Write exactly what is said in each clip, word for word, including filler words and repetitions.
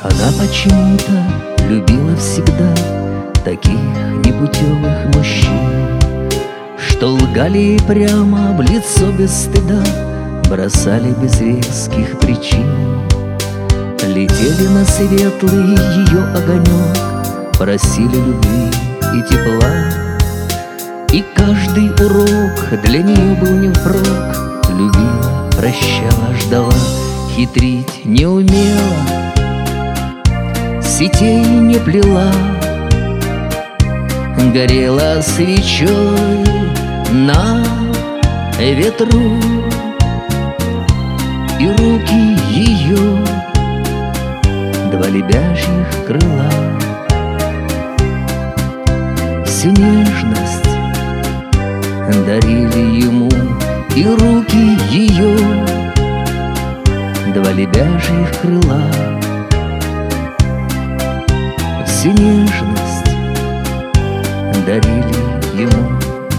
Она почему-то любила всегда таких непутевых мужчин, что лгали ей прямо в лицо без стыда, бросали без веских причин. Летели на светлый ее огонек, просили любви и тепла, и каждый урок для нее был не впрок. Любила, прощала, ждала, хитрить не умела, сетей не плела, горела свечой на ветру, и руки ее два лебяжьих крыла. Всю нежность дарили ему, и руки ее два лебяжьих крыла. Всю нежность дарили ему.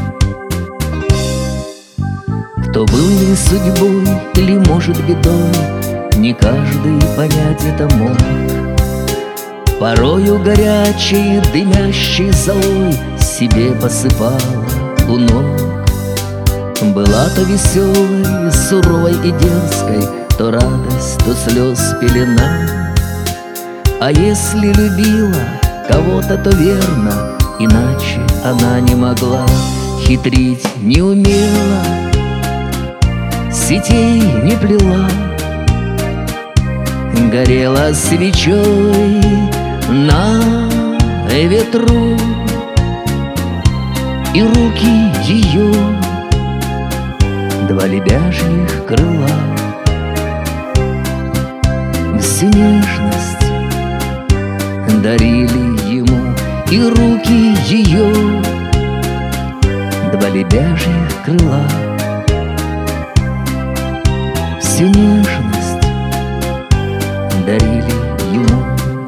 Кто был ей судьбой или, может, бедой, не каждый понять это мог. Порою горячей, дымящей золой себе посыпала у ног. Была то веселой, суровой и дерзкой, то радость, то слез пелена. А если любила кого-то, то верно, иначе она не могла. Хитрить не умела, сетей не плела, горела свечой на ветру, и руки ее два лебяжьих крыла. Всю нежность дарили ему, и руки ее два лебяжьих крыла. Всю нежность дарили ему.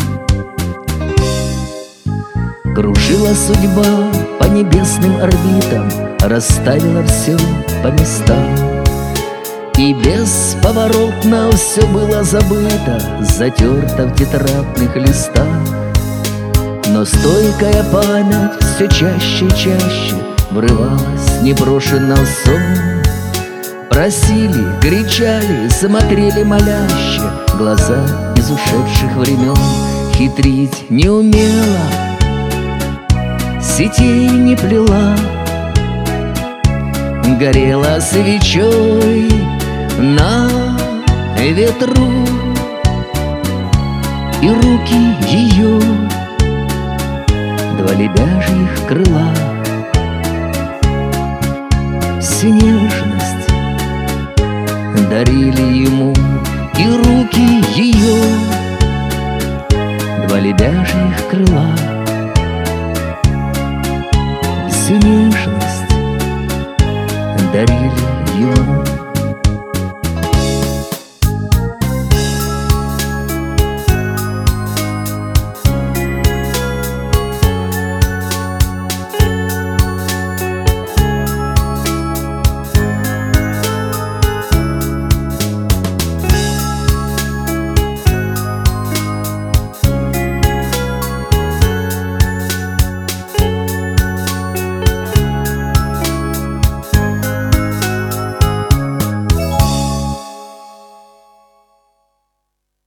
Кружила судьба по небесным орбитам, расставила все по местам, и бесповоротно все было забыто, затерто в тетрадных листах. Но стойкая память все чаще и чаще врывалась непрошенно в сон. Просили, кричали, смотрели моляще глаза из ушедших времен. Хитрить не умела, сетей не плела, горела свечой на ветру, и руки ее два лебяжьих крыла. Всю нежность дарили ему, и руки ее два лебяжьих крыла. Всю нежность дарили ему.